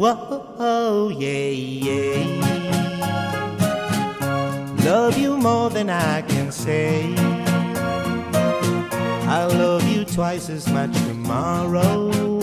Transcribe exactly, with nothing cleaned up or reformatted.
Whoa, yeah, yeah. Love you more than I can say. I'll love you twice as much tomorrow.